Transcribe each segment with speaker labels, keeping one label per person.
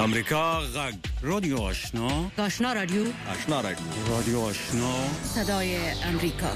Speaker 1: امریکا غږ رادیو آشنا
Speaker 2: رادیو
Speaker 1: رادیو آشنا
Speaker 2: صدای امریکا.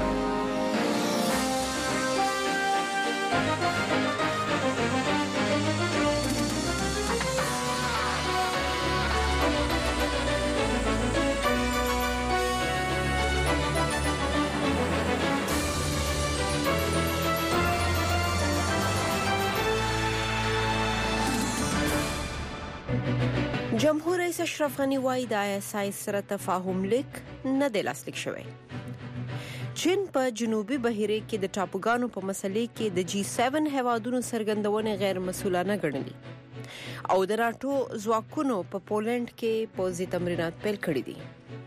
Speaker 3: جمهور رئیس اشرف غنی وايي د ISI سره تفاهم لیک نه دی لاسلیک شوی. چین په جنوبي بحیره کې د ټاپوګانو په مسلې کې د G7 هیوادونو سرګندونه غیر مسؤلانه ګڼلي او د ناتو ځواکونو په پولند کې پوځي تمرینات پیل کړي دي.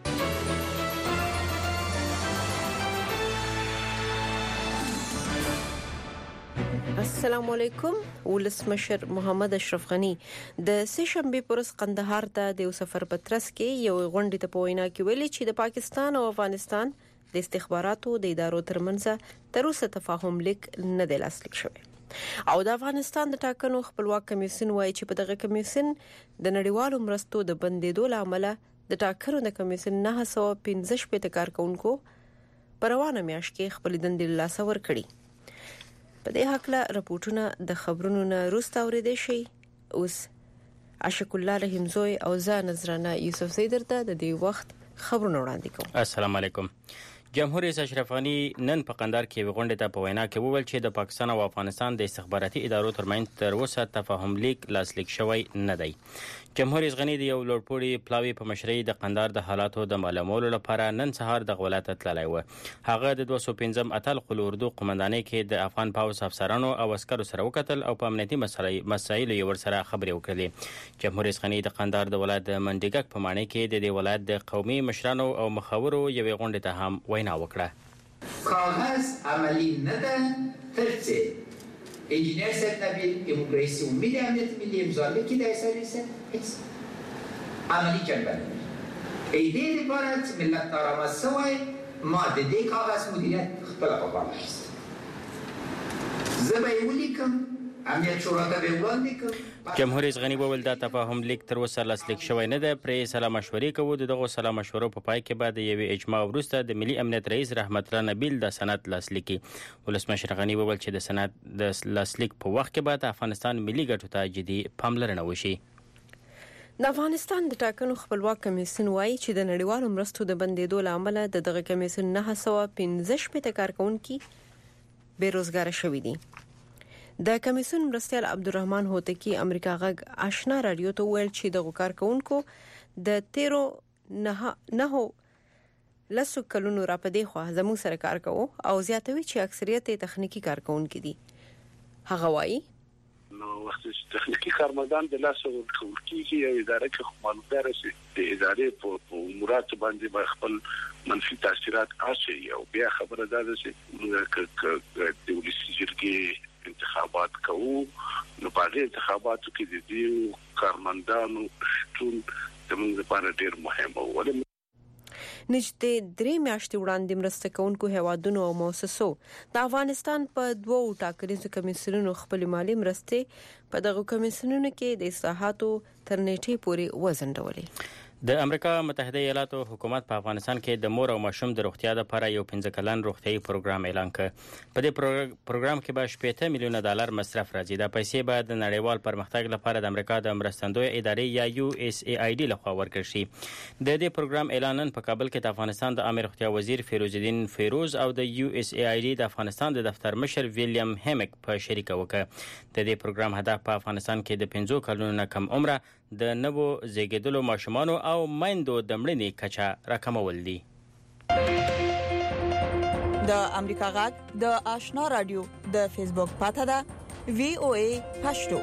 Speaker 3: السلام علیکم. ولسمشر محمد اشرف غنی د سشنبه پرس قندهار ته د سفر پترس کې یو غونډه ته پوینا کې ویلي چې د پاکستان او افغانستان د استخباراتو د ادارو ترمنځ تر اوسه تفاهم لیک نه دی لاسلیک شوی. او د افغانستان د ټاکنو خپلواک کمیسیون وايي چې په دغه کمیسیون د نړیوالو مرستو د بندیدو لامل د ټاکنو د کمیسیون 915 کارکونکو پروانه میاش کې خپل دندې لاسه ور کړی. په دې حقله راپورټونه د خبرونو نه روسته اوریدل شي. اوس عاشق الله رحمزوی او زه نظرانه یوسف زیدر ته د دې وخت خبرونه وړاندې کوم.
Speaker 4: السلام علیکم. جمهور رئیس اشرف غنی نن په قندهار کې غونډه ته په وینا کې وویل چې د پاکستان او افغانستان د استخباراتي ادارو ترمنځ تر اوسه تفاهم لیک لاسلیک شوی نه دی. جمهور رئیس غنی د یو لوړپوړي پلاوی په مشرۍ د قندهار د حالاتو د معلومولو لپاره نن سهار د ولایت تللی و. هغه د 215 اتل قلو اردو قومندانۍ کې د افغان پاوځ افسرانو او عسکرو سره وکتل او په امنیتي مسایلو یې ورسره خبرې وکړې. جمهور رئیس غنی د قندهار د ولایت د منډیګک په معنی کې د ولایت د قومي مشرانو او مخاورو یوې غونډې ته هم وینا وکړه.
Speaker 5: کاغذ عملی نه ده ترڅه انجینیر سید نبیل امام رئیس امید امنیت ملی امضا نکرد هیچ عملی جنبه ایده عبارت ملت نارامد سوای ماده کاغذ مدیریت خپل قوانین است. زبای ولیکم امنیت شورا ته وړاندې کوم.
Speaker 4: جمهور رئیس غنی وویل دا تفاهم لیک تر اوسه لاسلیک شوی نه ده. پرې سلا مشورې کوو. دغه سلا مشورو په پای کې بعد یو اجماع وروسته د ملي امنیت رئیس رحمت الله نبیل د سند لاسلیکي. ولسمشر غنی وویل چې د سند د لاسلیک په وخت کې بعد افغانستان ملي ګټو ته جدي پاملرنه وشي.
Speaker 3: د افغانستان د ټاکنو خپلواک کمیسیون وايي چې د نړیوالو مرستو د بندیدو لامل د دغه کمیسیون 915 کارکونکو بیروزګار شوي دي. د کمیسیون مرستیال عبدالرحمن هوتکی امریکا غږ آشنا رادیو ته ویل چې د کارکونکو د 13 لسو کلونو را پدې خو زموږ سره کار کوو او زیاتوي چې اکثریت تخنیکی کارکونکو دي. هغه وايي
Speaker 6: نو وخت تخنیکی کارمندان د لاسو ورکوونکي یا اداره کې معلومدار شي د ادارې په امورات باندې خپل منفي تاثیرات اچي او بیا خبره ده چې د ولسی جرګې انتخابات کوو نو په دې انتخاباتو کې د دې کارمندانو شتون زموږ لپاره ډیر مهم و.
Speaker 3: نږدې 3 میاشتې وړاندې مرسته کوونکو هیوادونو او مؤسسو د افغانستان په 2 ټاکنیزو کمیسیونونو خپل مالی مرستې په دغه کمیسیونونو کې د اصلاحاتو تر نیټې پورې وزنډولې.
Speaker 4: د امریکا متحده ایالاتو حکومت په افغانستان کې د مور او ماشوم د روغتیا لپاره یو 15 کلن روغتیايي پروګرام اعلان کړ. په دې پروګرام کې به $80 میلیونه مصرف راځي. دا پیسې به د نړیوال پرمختګ لپاره د امریکا د مرستندوی ادارې یا USAID لخوا ورکړل شي. د دې پروګرام اعلان نن په کابل کې د افغانستان د عامه روغتیا وزیر فیروز الدین فیروز او د USAID د افغانستان د دفتر مشر ویلیام هیمک په شریکه وکړه. د دې پروګرام هدف په افغانستان کې د 15 کلونو نه کم عمره د نوو زیږیدلو ماشومانو او میندو د مړینې کچه راکمول دي.
Speaker 7: د امریکا غږ د آشنا رادیو د فیسبوک پاڼه ده VOA پښتو.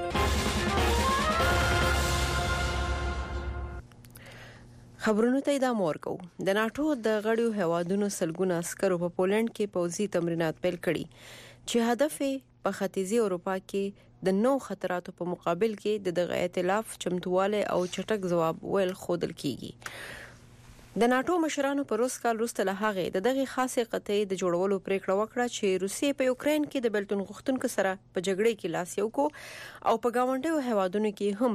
Speaker 3: خبرونه ته ادامه ورکو. د ناتو د غړیو هوادونو سلګونه عسکرو په پولند کې پوځي تمرینات پیل کړي چې هدف یې په ختیځي اروپا کې د نو خطراتو په مقابل کې دغه ائتلاف چمتواله او چټک ځواب ویل خودل کیږي. د ناتو مشرانو په روس کال وروسته له هغه دغه خاصه قطعي د جوړولو پریکړه وکړه چې روسیې په یوکرين کې د بلټون غوښتونکو سره په جګړه کې لاس یو کو او په گاونډیو هوادونو کې هم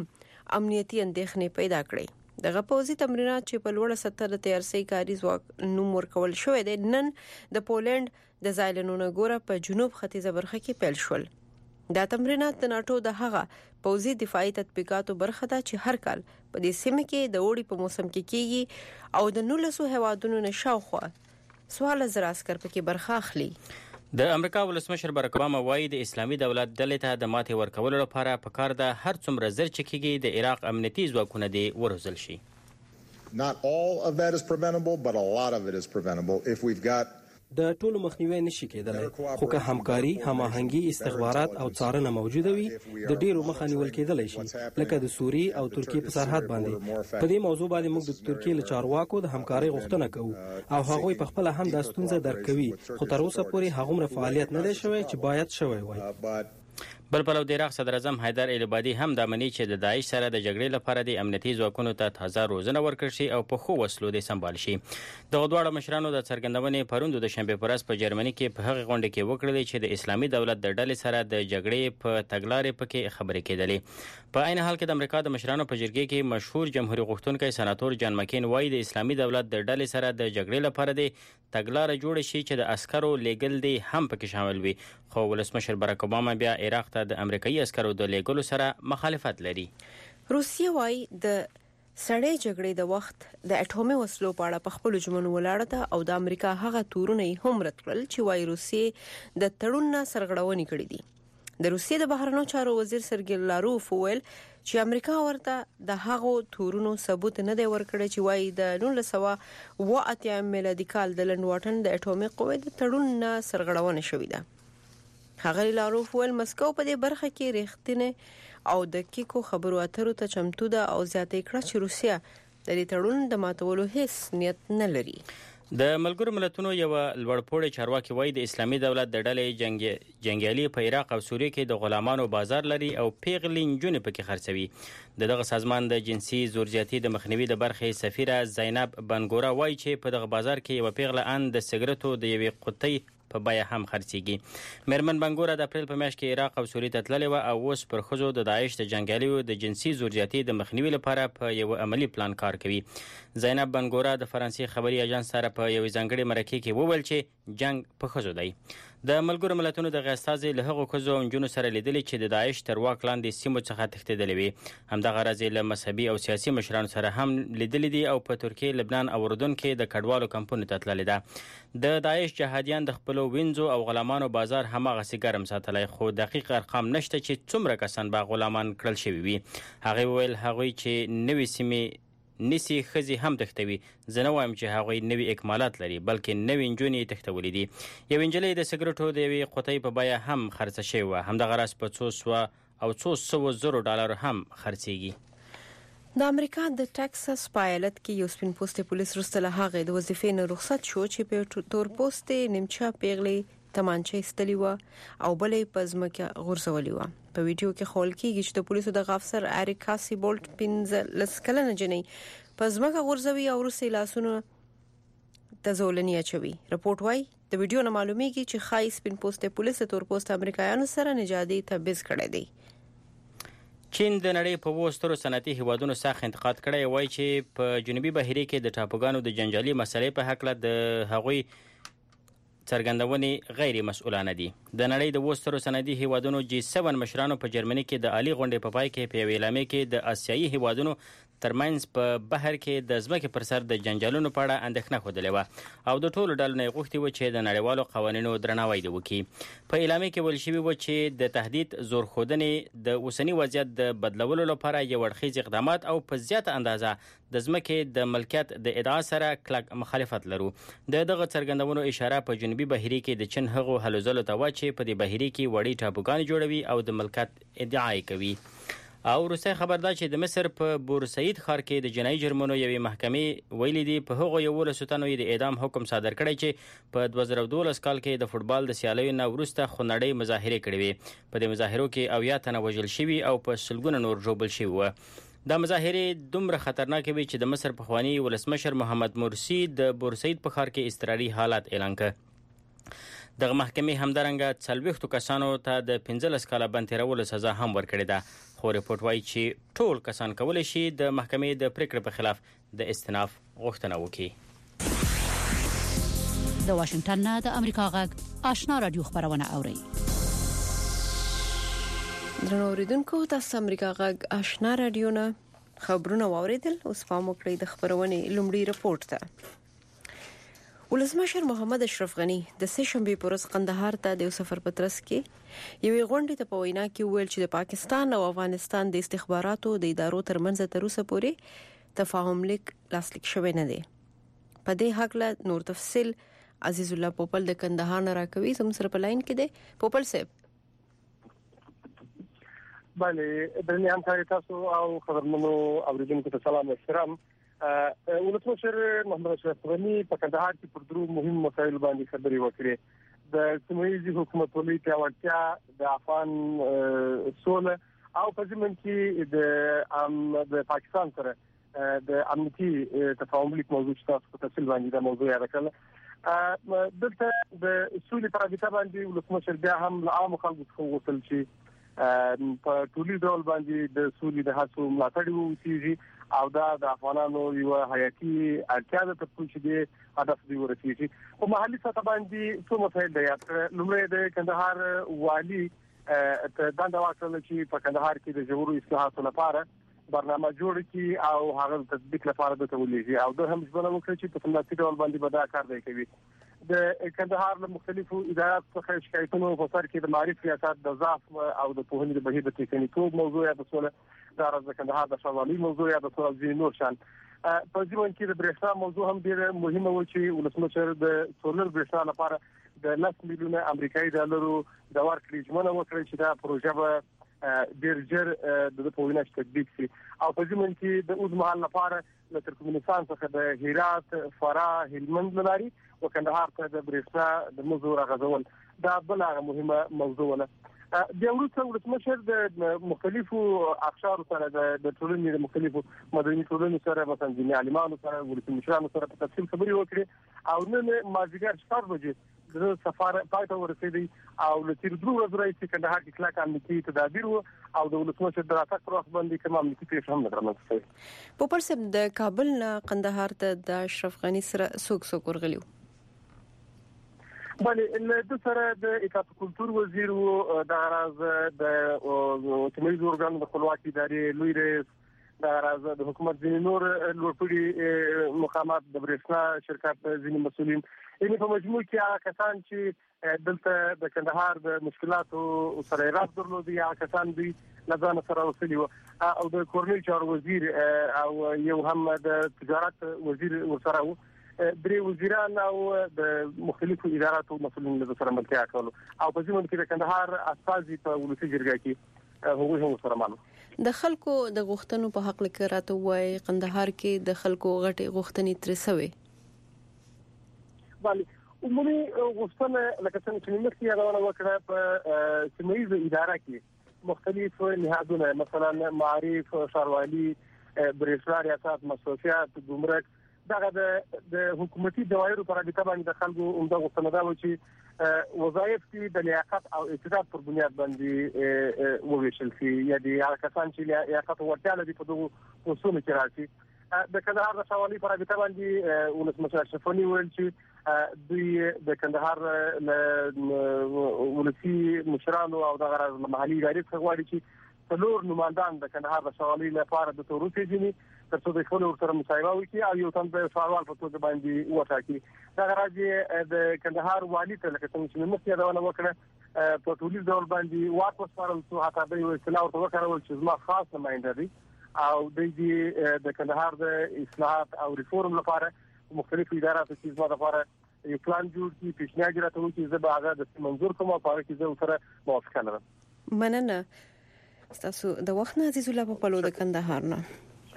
Speaker 3: امنیتي اندېښنې پیدا کړې. دغه پوځي تمرینات چې په لوړه سطح د تیارسي کاري ځواک نوم ورکول شوې ده نن د پولند د زایلنونو ګوره په جنوب ختیځه برخه کې پیل شول. دا تمرینات د ناتو د هغه پوځي دفاعي تطبیقاتو برخه ده چې هر کال په دې سیمه کې د اوړي په موسم کې کیږي او د 19 هیوادونو نشاوخوا 14,000 عسكر پکې برخه اخلي.
Speaker 4: د امریکا ولسمشر باراک اوباما وایي د اسلامي دولت ډلې ته د ماتې ورکولو لپاره پکار ده هر څومره زر چې کېږي د عراق امنیتي ځواکونه دې وروزل شي.
Speaker 8: Not all of that is preventable, but a lot of it is preventable if we've got
Speaker 9: د ټولو مخنیوي نشي کېدلی خو که همکاري هماهنګي استخبارات او څارنه موجوده وي د ډیرو مخه نیول کېدلی شي لکه د سوریې او ترکیې په سرحد باندې. په دې موضوع باندې موږ د ترکیې له چارواکو د همکارۍ غوښتنه کوو او هغوی په خپل هم د ستونزه درک کوي خو تر اوسه پورې هغومره فعالیت نه دی شوی چې باید شوی وای.
Speaker 4: بل پلو د عراق صدر اعظم حیدر العبادي هم د امنیت چې د داعش سره د جګړې لپاره د امنیتي ځواکونو ته تازه روزنه ورکړ شي او په خو وسلو د سمبال شي. د غدواړه مشرانو د څرګندونې پروندو د شنبه پرس په جرمني کې په هغه غونډه کې وکړل چې د اسلامي دولت د ډلې سره د جګړې په تګلارې پکې خبرې کېدلې. په عین حال کې د امریکا د مشرانو په جرګې کې مشهور جمهوریت غوښتونکي سناتور جان مکین وایي د اسلامي دولت د ډلې سره د جګړې لپاره د تګلارې جوړ شي چې د عسکرو لیګل دی هم پکې شامل وي. خو ولسمشر باراک اوباما بیا عراق ته د امریکایي عسکرو د لیګلو سره مخالفت لري.
Speaker 3: روسیه وايي د سړې جګړې د وخت د اټومي وسلو په اړه په خپل جملو ولاړه ده او د امریکا هغه تورونه هم رد کړل چې وايي روسیه د تړون نه سرغړونې کړې دي. د روسیې د بهرنیو چارو وزیر سرګی لاروف ویل چې امریکا ورته د هغو تورونو ثبوت نه دی ورکړی چې وايي د 1980 میلادي کال د لند واټن د اټومي قوې د تړون نه سرغړونه شوې ده. هغه لاروف ویل مسکو په دې برخه کې ریښتینه او د کیکو خبرو اترو ته چمتو ده او زیاتې کړه چې روسیه د دې تړون د ماتولو هیڅ نیت نه لري.
Speaker 4: د ملګرو ملتونو یو لوړپوړی چارواکي وایي د اسلامي دولت د ډلې جنگیالي په عراق او سوریه کې د غلامانو بازار لري او پیغلې نجونې پکې خرڅوي. دغه سازمان د جنسي زورزیاتي د مخنیوي د برخې سفیره زینب بنګورا وایي چې په دغه بازار کې یو پیغله ان د سګرټو د یوې قطۍ په بیا هم خرڅيږي. مېرمن بنګورا د اپریل په میاشت کې عراق او سوریه ته تللې و او اوس پر خزو د داعش د جنگیالیو د جنسي زورزیاتي د مخنیوي لپاره په یو عملی پلان کار کوي. زینب بنګورا د فرانسې خبري اژانس سره په یو ځانګړي مرکه کې وویل چې جنگ په خزو دی. د ملګرو ملتونو د غاستازي له هغو خزو او جنونو سره لیدلي چې د داعش تر واک لاندې سیمو څخه تښتېدلې وي. همدغه راځي له مذهبي او سیاسي مشرانو سره هم لیدلي دي او په ترکیه، لبنان او اردن کې د کډوالو کمپونو ته تللي ده. د داعش جهادیان د خپلو وینځو او غلامانو بازار هماغسې ګرم ساتلی، خو دقیق ارقام نشته چې څومره کسان به غلامان کړل شوي وي. هغې وویل هغوی چې نوې سیمې نسی خزي هم تختوي. زه نه وایم چې هغوی نوې اکمالات لري، بلکې نوې نجونې تختولې دي. یو نجلۍ د سګرټو د یوې قطۍ په بیه هم خرڅه شوې وه. همدغه راز په $200,000 هم خرڅېږي.
Speaker 3: د امریکا د ټکساس په ایالت کې یو سپین پوستې پولیس وروسته له هغې د وظیفې نه رخصت شو چې په تور پوستې نیمچه پیغلې تمانچه ایستلې وه او بلې په ځمکه غورځولې وه. په ویډیو کې ښوول کېږي چې د پولیسو د افسر اریک کاسي بولټ 15 کلنه جنۍ په ځمکه غورځوي او وروسته لاسونو ته زولنې اچوي. رپورټ وايي د ویډیو نه معلومیږي چې ښایي سپین پوستې پولیس تور پوسته امریکایانو سره نژادي تبعیض کړی دی.
Speaker 4: چین د نړۍ په 2 سترو صنعتي هیوادونو څخه انتقاد کړی وایي چې په جنوبي بحیره کې د ټاپوګانو د جنجالي مسلې په حق له د هغوی څرګندونې غیر مسؤلانه دي. د نړۍ د 2 سترو صنعتي هیوادونو G7 مشرانو په جرمني کې د عالی غونډې په پای کې په یو اعلامیه کې د آسیایي هیوادونو ترمنځ په بهر کې د ځمکې پر سر د جنجالونو په اړه اندېښنه ښودلې وه او د ټولو ډلو نه غوښتي و چې د نړیوالو قوانینو درناوی وکړي. په اعلامیه کې ویل شوي و چې د تهدید زور ښودنې د اوسني وضعیت د بدلولو لپاره یو اړخیز اقدامات او په زیاته اندازه د ځمکې د ملکیت د ادعا سره کلک مخالفت لرو. دغه څرګندونو اشاره په جنوبي بحیره کې د چین هغو هلو ځلو ته و چې په دې بحیره کې وړي ټاپوګان جوړوي او د ملکیت ادعا کوي. او روسي خبر ده چې د مصر په بورسعید ښار کې د جنایي جرمونو یوې محکمې ویلي دي په هغو 11 تنو د اعدام حکم صادر کړی چې په 2012 کال کې د فوټبال د سیالیو نه وروسته خونړۍ مظاهرې کړې وي. په دې مظاهرو کې 90 تنه وژل شوي او په سلګونه نور ژوبل شوي وو. دا مظاهرې دومره خطرناک وي چې د مصر پخوانی ولسمشر محمد مرسی د بورسعید په ښار کې اضطراري حالت اعلان کړ. دغه محکمې همدارنګه 40 کسانو ته د 15 کاله بند تیرولو سزا هم ورکړې ده، خو ریپورت وايي چې ټول کسان کولی شي د محکمې د پریکړې په خلاف د استئناف غوښتنه وکړي.
Speaker 2: د واشنگټن نه د امریکا غږ آشنا رادیو خبرونه اوري.
Speaker 3: درنو اوریدونکو، تاسو امریکا غږ آشنا رادیو نه خبرونه واوریدل. اوس پام وکړئ د خبرونې لومړی رپورت ته. ولسمشر محمد اشرف غنی د سه شنبه پر ورځ قندهار ته د سفر په ترڅ کې یوې غونډې ته په وینا کې ویل چې د پاکستان او افغانستان د استخباراتو د ادارو ترمنځ تر اوسه پورې تفاهم لیک لاسلیک شوی نه دی. په دې حق له نور تفصیل عزیز الله پوپل د کندهار نه راکوي. زم سره په لاین کې دی پوپل صاحب.
Speaker 10: بله، د نیم تاسو او خبرمنو اوریدونکو ته سلام او احترام. ولسمشر محمد اشرف غنی په کندهار کې پر درو مهم مسایل باندې خبرې وکړې. د سیمه‌ییز حکومتولۍ پیاوړتیا، د افغان سوله او په ضمن کې د پاکستان سره د امنیتي تفاهم لیک موضوع چې تاسو په تفصیل باندې د موضوع یاد کړل. دلته د سولې پر اړه باندې ولسمشر بیا هم له عام خلکو څخه وغوښتل چې په ټولي ډول باندې د سولې د هڅو ملاتړ وکړي او دا د افغانانو یو حیاتي اړتیا ده چې د هدف دی ورسیږي. په محلي سطح باندې څو مسایل دی. لومړی د کندهار والي ته دا واکل چې په کندهار کې د جوړو اصلاحاتو لپاره برنامه جوړ کړي او هغه تطبیق لپاره د تولېږي او د هم ځبل وکړي چې په سملاسي ډول باندې به دا کار دی کوي. د کندهار له مختلفو ادارات څخه شکایتونو په سر کې د معرفت ریاست د ضعف او د پوهنې د بهیر د ټکنیکو موضوع یا د سوله د کندهار د شمالي موضوع یا د سوله نور شان. په ځوان کې د برېښنا موضوع هم ډېر مهمه و چې ولسمشر د سولر برېښنا لپاره د 10 میلیونه امریکایي ډالرو د ورکړې ژمنه وکړه چې دا پروژه به ډېر ژر د پوهنې تطبیق شي او په ځوان کې د اوسمهال لپاره د ترکمنستان څخه د هرات، فراه، هلمند لاري او کندهار ته د برېښنا د موضوع راغځول دا بل مهمه موضوع ده. د وروسته ولسمشر د مختلفو اقشار سره د ټولنې د مختلفو مدني ټولنې سره مثلا د عالمانو سره ولسمشرانو سره په تفصیل خبرې وکړي او نن مازیګر 4 بجې د سفر پای ته ورسېدی او لتیر درو ورځې راځي کندهار کې کلاک امنیتي تدابیر او د ولسمشر د راتګ پر وخت باندې کوم امنیتي پیښه هم نه درمنځ.
Speaker 3: په پر سم د کابل نه قندهار ته د اشرف غنی سره څوک ورغلیو؟
Speaker 10: بله، د سره د اطاعت کلتور وزیر او د غراز د سیمه‌ییز ارګانونو د خپلواکي ادارې لوی رئیس، د غراز د حکومت ځینې نور لوړپوړي مقامات، د برېښنا شرکت ځینې مسؤلین، یعنې په مجموع کې هغه کسان چې دلته د کندهار د مشکلاتو سره راز درلودي هغه کسان دوی له ځان سره وسلي او د کورنۍ چارو وزیر او یو هم د تجارت وزیر ورسره وو. درې وزیران او د مختلفو اداراتو مسؤلین له سره ملتیا کولو او په ځمن کې د کندهار استازي په ولسی جرګه کې هغوی هم سره مالو.
Speaker 3: د خلکو د غوښتنو په حق کې راته وای قندهار کې د خلکو غټي غوښتنې ترسوي.
Speaker 10: بله، عمومي غوښتنه لکه څنګه چې موږ یې راوړل وکړه په سیمه‌ییز اداره کې مختلف نهادونه مثلا معارف، ښاروالي، برېښنا ریاست، مصرفیات، ګمرک دغه د حکومتي دوایرو پر اړه باندې د خلکو عمده غوښتنه ده چې وظایف کې د لیاقت او استعداد پر بنیاد باندې وویشل شي یا د هغه کسان چې لیاقت او وړتیا لري په دغو اصولو کې راځي. د کندهار د شوالي پر اړه باندې ولسمشر اشرف غنی ویل چې دوی د کندهار ولسی مشرانو او د غرض محلي ادارې څخه غواړي چې څلور نمائندان د کندهار د شوالي لپاره د تورو پیژني ترڅو د خپل سره مصاحبه وکړي او یو تن د سوال په توګه باندې وټاکي. دا راځي د کندهار والي ته لکه څنګه چې موږ یې دا وکړه په ټولي ډول باندې واک وسپارل شو حتی د یو اصلاح او وکړول چې زما خاص نمائنده دي او د کندهار د اصلاحات او ریفورم لپاره مختلفو اداراتو چې زما لپاره یو پلان جوړ کړي پیشنهاد راته وکړي چې زه به هغه د منظور کوم او هغه کې زه سره موافقه لرم.
Speaker 3: مننه تاسو د وخت نه عزیز الله په پلو د کندهار نه.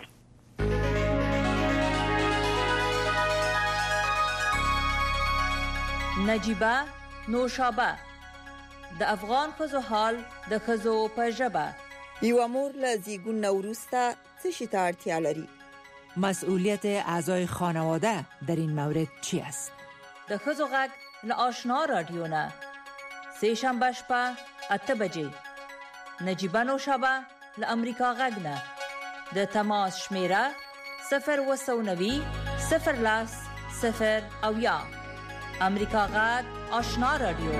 Speaker 7: نجیبه نوشابه د افغان ښځو حال د ښځو په ژبه. یو مور له زیږون وروسته څه شي ته اړتیا لري؟
Speaker 11: مسئولیت اعضای خانواده در این مورد چی است؟
Speaker 7: د ښځو غږ له آشنا رادیو نه سه شنبه شپه 8 بجې نجیبه نوشابه له امریکا غږ نه د تماس شمیره 090 010 0 امریکا غږ آشنا رادیو.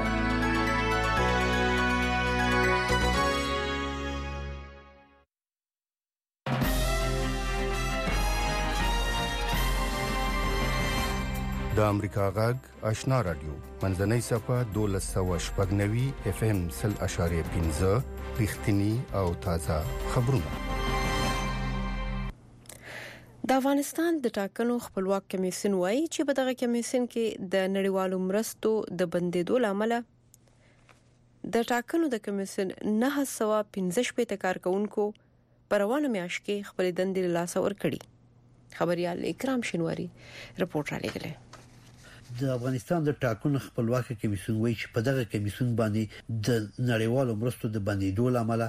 Speaker 11: د امریکا غږ آشنا رادیو منځنۍ صفه 1290 اف ام 0.15 رښتینی او تازه خبرونه.
Speaker 3: د افغانستان د ټاکنو خپلواک کمیسیون وایي چې په دغه کمیسیون کې د نړیوالو مرستو د بندیدو لامل د ټاکنو د کمیسیون 915 کارکونکو پروانه میاشت کې خپل دندې له لاسه ورکړي. خبريال اکرام شینواری رپورټ را لګلې.
Speaker 12: د افغانستان د ټاکنو خپلواک کمیسیون وایي چې په دغه کمیسیون باندې د نړیوالو مرستو د بندیدو لامل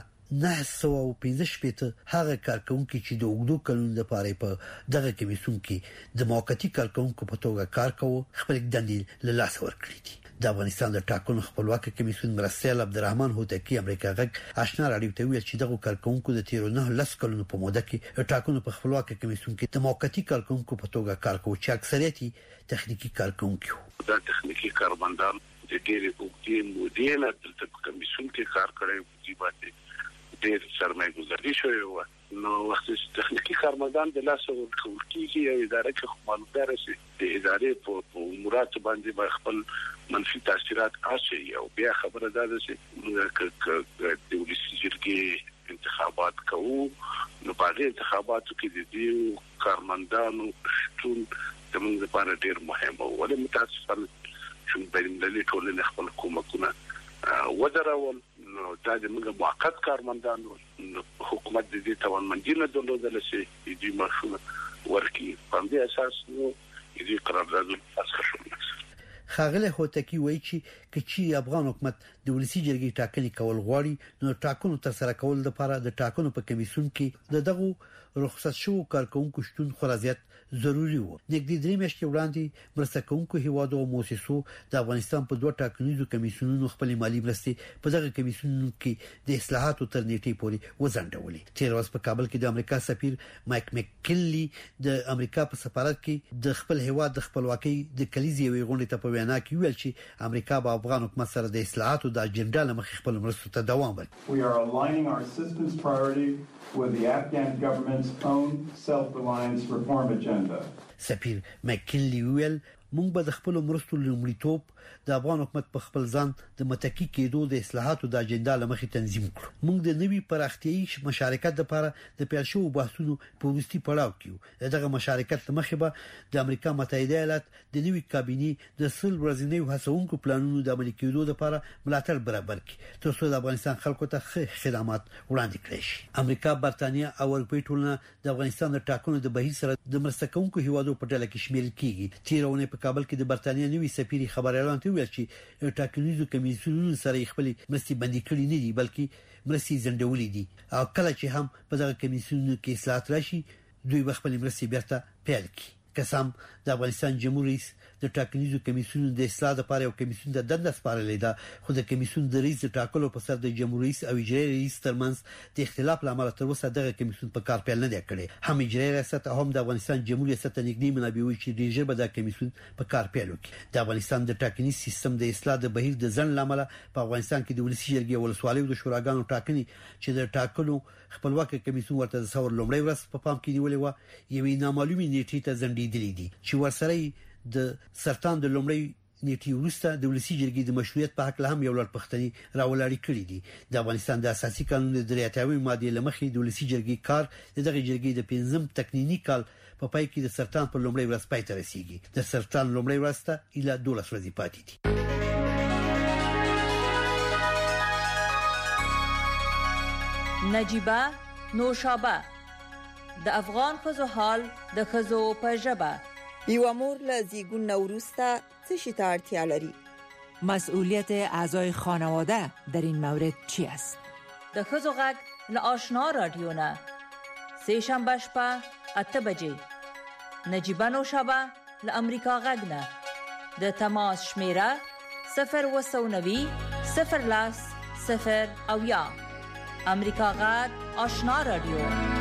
Speaker 12: 915 هغه کارکونکو چې د اوږدو کلونو لپاره په دغه کمیسیون کې د موقتی کارکونکو په توګه کار کوي خپل دندې له لاسه ورکړي دي. د افغانستان د ټاکنو خپلواک کمیسیون مرستیال عبدالرحمن هوتکی امریکا غږ آشنا رادیو ته ویل چې دغه کارکونکو د 13 کلونو په موده کې ټاکنو په خپلواک کمیسیون کې د موقتی کارکونکو په توګه کار کوي چې اکثریت تخنیکی کارکونکو
Speaker 6: دا تخنیکی کارمندان د ډېرې اوږدې مودې نه د کمیسیون کې کار کړی دي باندې ډېر سرمایه گذاري شوی و. نو وخت چې تخنیکی کارمندان د لاسه ورکول کیږي یا اداره کې خپلواک راشي د ادارې په امورات باندې خپل منفي تاثیرات اچي او بیا خبره ده چې د ولسی جرګې انتخابات کوو نو په دې انتخاباتو کې د دې کارمندانو شتون زموږ لپاره ډېر مهم او ولې متاسفانه چې بینالمللي ټولنې خپل کومکونه ودرول نو دا د موږ موقت کارمندانو حکومت د دې توانمندي نه درلودل چې دې ماشونه ورکی په دې اساس نو دې قرارداد فسخ شو.
Speaker 12: خاغله هوتکی وایي چې کچې افغان حکومت د ولسی جرګې ټاکنې کول غواړي نو ټاکنو تر سره کول لپاره د ټاکنو په کمیسیون کې دغه رخصت شو کارکونکو شتون خورازیت ضروری وو. نګدي درې میاشتې وړاندې مرستکونکو هیوادو او موسسو د افغانستان په دوه ټاکنیزو کمیسیونونو خپل مالی مرستې په دغه کمیسیونونو کې د اصلاحاتو تر نیټې پورې وځنډولې. تیر ورځ په کابل کې د امریکا سفیر مایک مککنلی د امریکا په سفارت کې د خپل هیواد د خپلواکۍ د کلیزې وی غونډې ته په وینا کې ویل چې امریکا به افغان حکومت سره د اصلاحاتو د اجنډا لمخې خپل مرستو ته دوام ورکړي.
Speaker 13: We are aligning our assistance priority with the Afghan government's own self-reliance reform agenda.
Speaker 12: سفیر مککنلی ویل مونږ به د خپل مرستو لومړیتوب د افغان حکومت په خپل ځان د متکی کېدو د اصلاحاتو د اجنډا لمخې تنظیم کړو. مونږ د نوي پراختیايي مشارکت لپاره د پیښو بحثونو په وروستي پړاو کې دغه مشارکت لمخې به د امریکا متحده ایالات د نوي کابینې د سل ورځنی هڅونکو پلانونو د عملي کېدو لپاره ملاتړ برابر کړي تر څو د افغانستان خلکو ته خدمات وړاندې کړي شي. امریکا، برتانیا او اروپای ټولنه د افغانستان د ټاکنو د بهیر سره د مرستکونکو هیوادو په ډله کې شمیرل کیږي. تیرونه په کابل کې د برتانیا نوي سفیر خبريالان ته ویل چې ټاکنیزو کمیسیونونو سره خپل مرستي بندي کړي نه دي بلکې مرستي زندولې دي او کله چې هم په دغه کمیسیونونو کې اصلاحات راشي دوی خپل مرستي بیرته پیل کړي. قسم د افغانستان جمهور رئیس د ټاکنیزو کمیسیونونو د اصلاح لپاره یو کمیسیون د دنده سپارلې ده خو د کمیسیون د رئیس د ټاکلو په سر د جمهور رئیس او اجرایي رئیس ترمنځ د اختلاف لامل تر اوسه دغه کمیسیون په کار پیل نه دی کړی. هم اجرایي ریاست هم د افغانستان جمهور ریاست نګنی منابع وی چې ډیره به د کمیسیون په کار پیل وکړي. د افغانستان د ټاکنیز سیستم د اصلاح د بهیر د ځن لامل په افغانستان کې د ولسی جرګې ولسوالۍ د شوراګانو ټاکنې چې د ټاکنو خپلواک کمیسیون ورته د ثور لومړی ورځ په پام کې نیولې و یوې نامعلومه نیټې ته ځنډېدلې دي چې ورسره د سرطان د لومړی نیټي وروسته د ولسی جرګې د مشروعیت په حق له هم یو لړ پښتني راولاړی کړی دي. د افغانستان د اساسي قانون د 83 ماده لمخې د ولسی جرګې کار دغه جرګې د 5م تکنینی کال په پای کې د سرطان په لومړی ورځ پای ته رسیدي. د سرطان لومړی ورځ ته اله 12 ورځې پاتې دي.
Speaker 7: نجیبه نوشابه د افغان ښځو حال د ښځو په ژبه.
Speaker 14: یو امور لزیگون نوروستا چه شی اړتیا لري؟
Speaker 15: مسئولیت اعضای خانواده در این مورد چی است؟
Speaker 7: د ښځو غږ له آشنا رادیو نه سه شنبه شپه 8 بجې نجیبه نوشابه له امریکا غږ نه د تماس شمیره 090 010 0 امریکا غږ آشنا رادیو.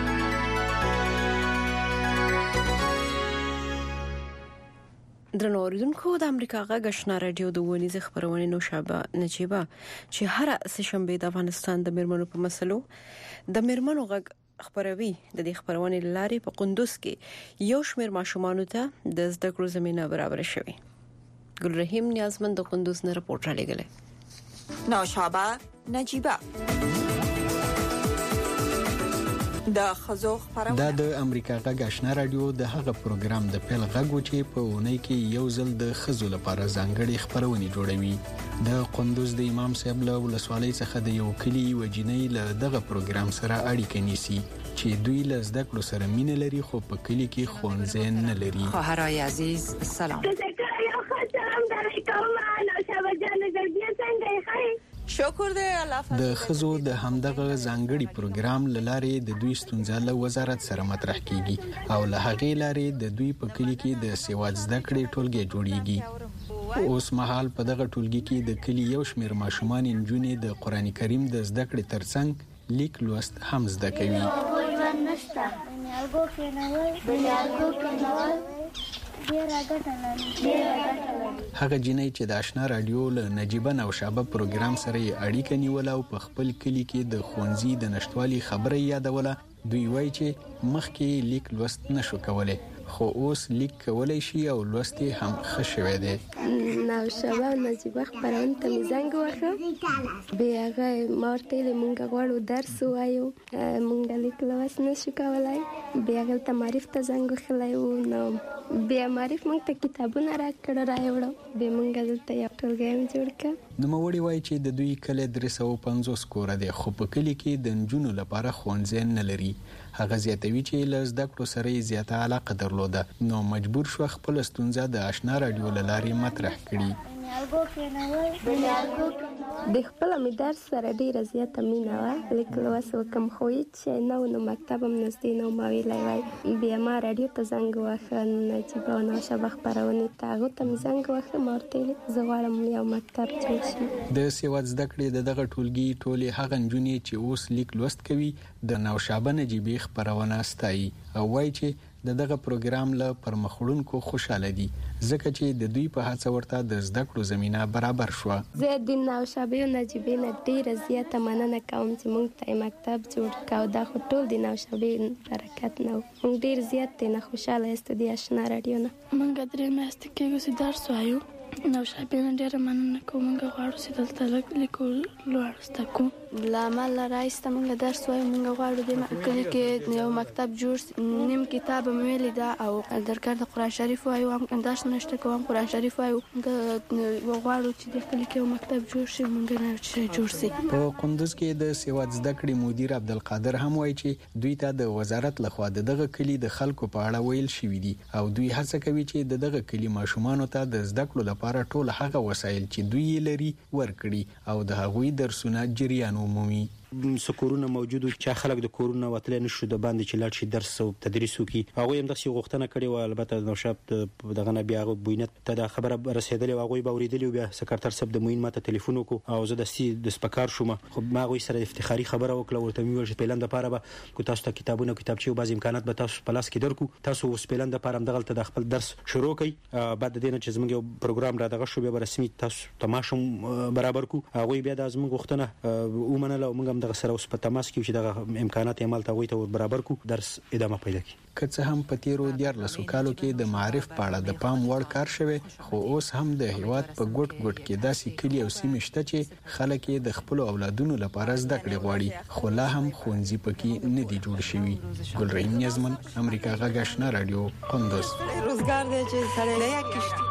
Speaker 3: درنو اوریدونکو د امریکا غږ آشنا رادیو د ونیز خبرونه نوشابه نجيبه چې هر سشنبه د افغانستان د میرمنو په مسلو د میرمنو غږ خبروي. د دې خبرونه لاري په قندوز کې یو شمېر ماشومان ته د زده کړو زمينه برابر شوه. ګل رحیم نیازمند د قندوز نه راپورټ را لګله.
Speaker 14: نوشابه نجيبه د خزو خبرونه
Speaker 16: دا د امریکا غږ آشنا رادیو د هغه پروګرام د پیل غږ چې په اونۍ کې یو ځل د خزو لپاره ځانګړي خبرونه جوړوي. د قندوز د امام صاحب له ولسوالۍ څخه د یو کلی وجنۍ له دغه پروګرام سره اړیکه نیسي چې دوی له زده کړو سره مینه لري خو په کلی کې ښوونځی نه لري.
Speaker 15: خواهرای عزیز سلام.
Speaker 14: شکر دې الله
Speaker 16: د خزو د همدغه ځانګړي پروګرام لاره د دوی ستونزې له وزارت سره مطرح کیږي او له هغې لارې د دوی په کلی کې د سیواز زده کړې ټولګي جوړیږي. اوس مهال په دغه ټولګي کې د کلی یو شمېر ماشومان انجونې د قران کریم د زده کړې ترڅنګ لیک لوست هم زده کوي. هغه جنۍ چې د آشنا رادیو له نجيبه نوشابه پروګرام سره اړیکه نیوله او په خپل کلی کې د ښوونځي د نشټوالي خبره یادوله. دوی وایي چې مخکې لیک لوست نشو کولای خو اوس لیک کولای شي او لوست هم ښه شوی دی.
Speaker 17: نوشابه نجيبه خبرونه ته زنګ وکړ بیا هغه مارته له مونږ غواړو درس وایو مونږ لیک لوست نشو کولای بیا هغه ته معرف ته زنګ وکړلایو نو بیا معرف مونږ ته کتابونه راوړو بیا مونږ دلته یو ټولګی جوړ کړ.
Speaker 16: نو موري وایي چې د دوی کله 350 کور دی خو په کلی کې د نجونو لپاره ښوونځی نه لري. هغه زیاتوي چې له زده کړو سره زیاته علاقه درلوده نو مجبور شو خپل ستونزه د آشنا رادیو لارې مطرح کړي.
Speaker 17: د خپل درس سره ډیره زیاته مینه و لیک لوست وکم خو هیڅ نه نو مکتب هم نږدې نه ما ویلای وای بیا ما رادیو ته زنګ وکړ نجيبه نوشابه خبرونه ته هغه ته زنګ وکړ مارته زه غواړم یو مکتب جوړ شي. د
Speaker 16: سیواز زده کړې دغه ټولګي ټولې هغه نجونې چې اوس لیک لوست کوي د نوشابه نجيبه خبرونه ستایي او وایي چې دغه پروګرام له پرمخوړونکو خوشاله دي ځکه چې د دوی په هڅه ورته د زده کړو زمينه برابر شو.
Speaker 17: زه د نوشابه او نجيبه نه ډیره زیاته مننه کوم چې موږ ته مکتب جوړ کاو دا خو ټول د نوشابه برکت نه موږ ډیر زیات نه خوشاله است د آشنا رادیو نه موږ درې میاشتې کې درس وایو نوشابه نه ډیره مننه کوم موږ غواړو چې دلته لیکو لوست کو لامل راځي موږ درس وایو موږ غواړو د کلی کې یو مکتب جوړ نیم کتاب مېل دا او درکړه د قران شریف وایو هم انداش نشته کوم قران شریف وایو غواړو چې د کلی کې یو مکتب جوړ شي موږ نه جوړ شي.
Speaker 16: په قندوز کې د سیواز زده کړې مدیر عبدالقادر هم وایي چې دوی ته د وزارت لخوا دغه کلی د خلکو په اړه ویل شوې دي او دوی هڅه کوي چې دغه کلی ماشومان ته د زده کړو لپاره ټول هغه وسایل چې دوی لري ورکړي او د هغوی درسونه جریان ومومي.
Speaker 9: سکورونه موجود چې خلک د کورونه وتل نشو د باندې چې لاړ شي درس او تدریس وکي هغه هم د څه غوښتنه کړې و البته نوشاب دغه نه بیا بوینت ته د خبره رسیدلې او هغه به اوریدلې بیا سکرټر صاحب د موین ماته ټلیفون وکړ او زه د سپکار شوم خو ما غوي سره افتخاري خبره وکړه ورته مې ویل چې پلان د پاره به کو تاسو ته کتابونه کتابچې او بعض امکانات به تاسو په لاس کې درکو تاسو اوس پلان د پاره دغه د خپل درس شروع کړئ بعد د دې نه چې زموږ یو پروګرام را دغه شو به رسمي تاسو تماشم برابر کو هغه بیا د زموږ غوښتنه ومنله او موږ هم دغه سره اوس په تماس کې چې دغه امکانات عمل ته وي ته برابر کو درس ادامه پیدا کړي.
Speaker 16: که څه هم په تیرو 14 کالو کې د معرف په اړه د پام وړ کار شوی خو اوس هم د هیواد په ګوټ ګوټ کې داسې کلی او سیمې شته چې خلک د خپل اولادونو لپاره زده کړې غواړي خو لا هم ښوونځي پکې نه دي جوړ شوي. ګل رحیم نیازمن امریکا غږ آشنا رادیو قندوز.
Speaker 14: روزګار دی چې سره له کشتي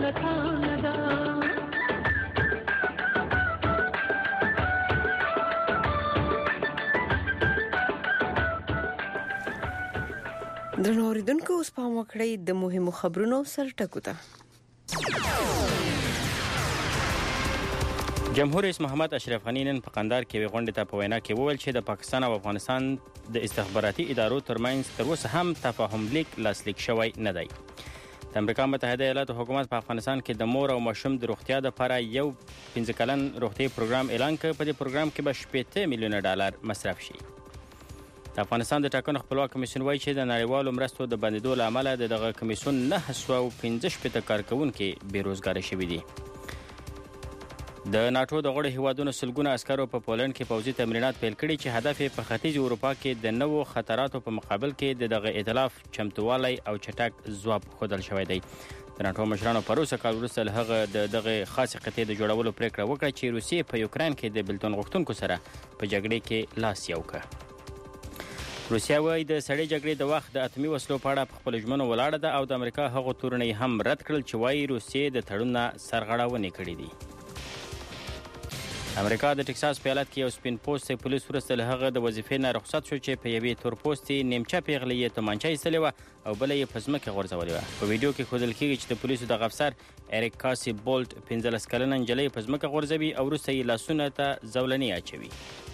Speaker 3: درنو اوریدونکو اوس په موکړی د مهمو خبرونو سر ټکو ته.
Speaker 4: جمهور رئیس محمد اشرف غنی نن په قندهار کې غونډه ته په وینا کې وویل چې د پاکستان او افغانستان د استخباراتي ادارو ترمنځ تر اوسه هم تفاهم لیک لاسلیک شوی نه دی. د امریکا متحده ایالاتو حکومت په افغانستان کې د مور او ماشوم د روغتیا لپاره یو 15 کلن روغتي پروګرام اعلان کړ. په دې پروګرام کې به $70 میلیونه مصرف شي. د افغانستان د ټاکنو خپلواک کمیسیون وایي چې د نړیوالو مرستو د بندیدو له امله دغه کمیسیون 915 کارکونکي بیروزګار شوي دي. د ناتو د غړو هیوادونو سلګونه عسکرو په پولند کې پوځي تمرینات پیل کړي چې هدف یې په ختیځ اروپا کې د نوو خطراتو په مقابل کې دغه ائتلاف چمتووالی او چټک ځواب ښودل شوی دی. د ناتو مشرانو پروسه کال وروسته له هغه دغه خاصه قطعې د جوړولو پریکړه وکړه چې روسیې په یوکرين کې د بلتون غوښتونکو سره په جګړه کې لاس یو کړ. روسیا وايي د سړې جګړې د وخت د اتمی وسلو په اړه په خپل ژمنو ولاړه ده او د امریکا هغه تورنۍ هم رد کړل چې وايي روسیې د تړون سرغړاونې کړې دي. امریکا د ټکساس په ایالت کې یو سپین پوستي پولیس ورسته له هغه د وظیفې نه رخصت شو چې په یوې تور پوستي نیمچه پیغلې یې تمانچه ایستلې وه او بله یې په ځمکه غورځولې وه. په ویډیو کې ښودل کېږي چې د پولیسو دغه افسر اریک کاسي بولټ 15 کلنه نجلۍ په ځمکه غورځوي او وروسته یې لاسونه ته زولنې اچوي.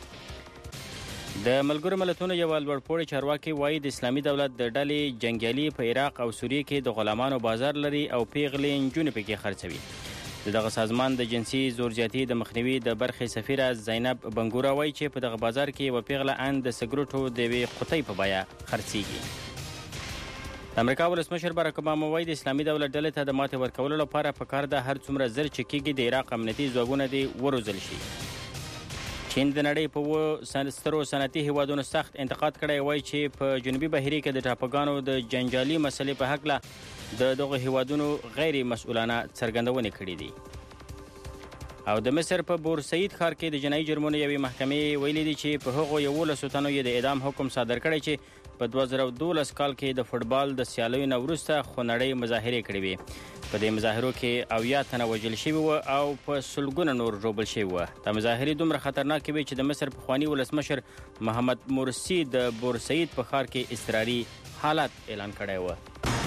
Speaker 4: د ملګرو ملتونو یو لوړپوړی چارواکي وایي د اسلامي دولت د ډلې جنګیالي په عراق او سوریه کې د غلامانو بازار لري او پیغلې نجونې پکې خرڅوي. دغه سازمان د جنسي زورزیاتي د مخنیوي د برخې سفیره زینب بنګورا وایي چې په دغه بازار کې یوه پیغله ان د سګرټو د یوې قطۍ په بیه خرڅیږي. د امریکا ولسمشر باراک اوباما وایي د اسلامي دولت ډلې ته د ماتې ورکولو لپاره پکار ده هر څومره زر چې کېږي د عراق امنیتي ځواکونه دې وروزل شي. چین د نړۍ په سترو صنعتي هیوادونو سخت انتقاد کړی وایي چې په جنوبي بحیرې کې د ټاپوګانو د جنجالي مسلې په هکله د دغه هیوادونو غیر مسؤلانه څرګندونې کړې دي. او د مصر په بورسعید ښار کې د جنایي جرمونو یوې محکمې ویلي دي چې په هغو 11 تنو یې د اعدام حکم صادر کړی چې په 2012 کال کې د فوټبال د سیالیو نه وروسته خونړۍ مظاهرې کړې وې. په دې مظاهرو کې 90 تنه وژل شوي وو او په سلګونه نور ژوبل شوي وو. دا مظاهرې دومره خطرناکې وې چې د مصر پخواني ولسمشر محمد مرسي د بورسعید په ښار کې اضطراري حالت اعلان کړی و.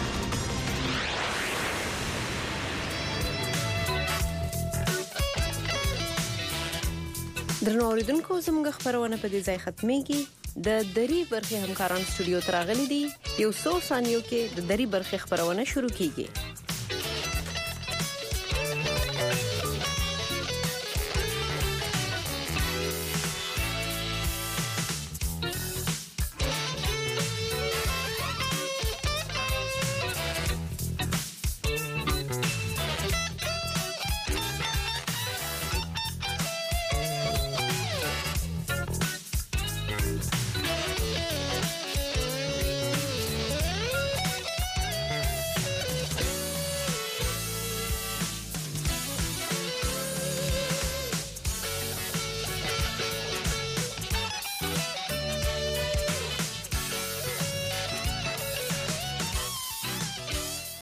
Speaker 3: درنو اوریدونکو زموږ خبرونه په دې ځای ختميږي. د دری برخې همکاران سټوډیو ته راغلي دي. یو څو ثانیو کې د دری برخې خبرونه شروع کیږي.